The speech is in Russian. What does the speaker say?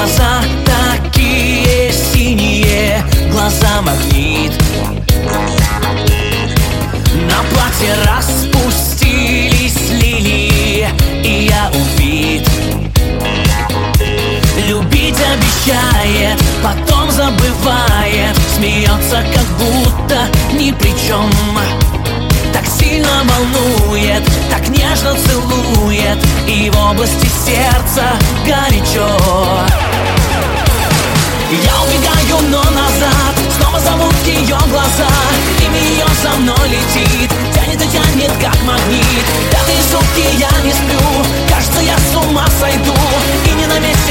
глаза такие синие, глаза магнит. На платье распустились лилии, и я убит. Любить обещает, потом забывает, смеется, как будто ни при чем. Так сильно волнует, так нежно целует, и в области сердца горячо. Я убегаю, но назад снова зовут ее глаза. Имя ее за мной летит, тянет и тянет, как магнит. Пятые сутки я не сплю, кажется, я с ума сойду, и не на месте